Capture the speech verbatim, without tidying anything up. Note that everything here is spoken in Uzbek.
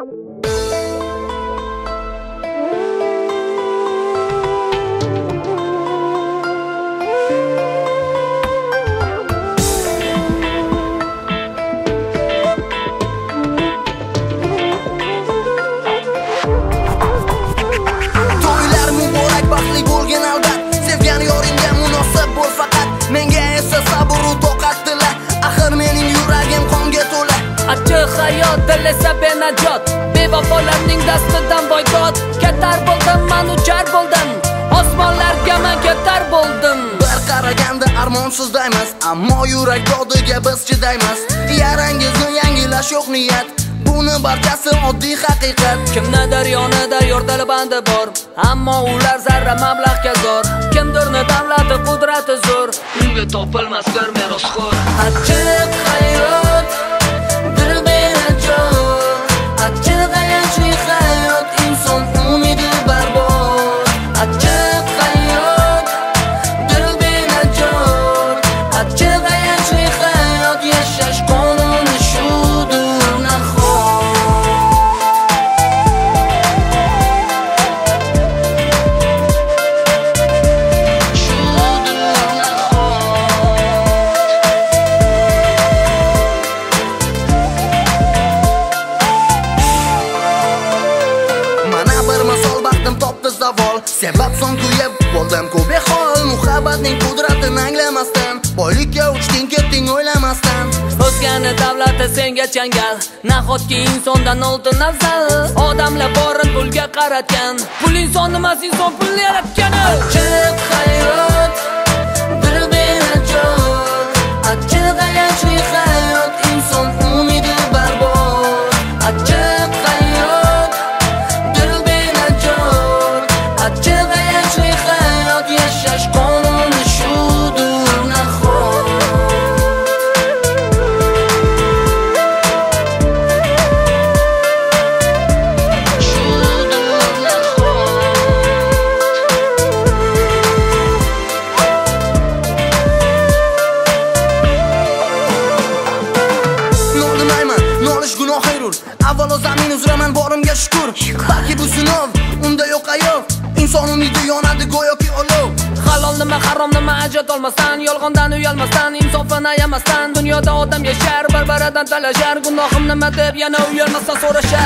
Achchiq hayot dilesa benajot, bevafolarning dastidan boykot. Ketar bo'ldim, men uchar bo'ldim, osmonlarga men ketar bo'ldim. Bir qaraganda armonsizdaymiz, ammo yurak dodiga biz chidaymiz. Yarangizni yangilash yo'q niyat, buni barchasi oddiy haqiqat. Kimnidir yonida yordali bandi bor, ammo ular zarra mablag'ga zor. Kimdirni davlati qudrati zo'r, unga topilmas bir merosxo'r. Achchiq hayot achchiq ayanchli hayot, inson umidi barbod. Achchiq hayot, dil benajot. Achchiq ayanchli hayot, yashash qonuni shudur nahot. Shudur nahot. Zavol sebab son kuyib bo'ldim ko'p hol, muhabbatning qudratini anglamasdan, boylikka uchding ketding o'ylamasdan. O'zgani davlati senga changal, nahotki insondan oltin afzal. Odamlar borin pulga qaratgan, pul inson emas, inson pul yaratgan. Achchiq hayot, dil benajot. Achchiq ayanchli hayot, inson umidi barbod. Achchiq hayot, dil benajot. Achchiq ayanchli hayot, yashash qonuni shudur nahot. Shudur nahot. Nolimayman, nolish gunoh xayrur. Avvalo zamin uzraman borimga shukr. Balki bu sinov, unda yo'q ayov. İnson umidi yonadi go'yoki olov. Halol nima, harom nima ajrat olmasdan, yolg'ondan uyalmasdan, insofini ayamasdan. Dunyoda odam yashar, bir-biridan talashar. Gunohim nima deb yana uyalmasdan so'rashar.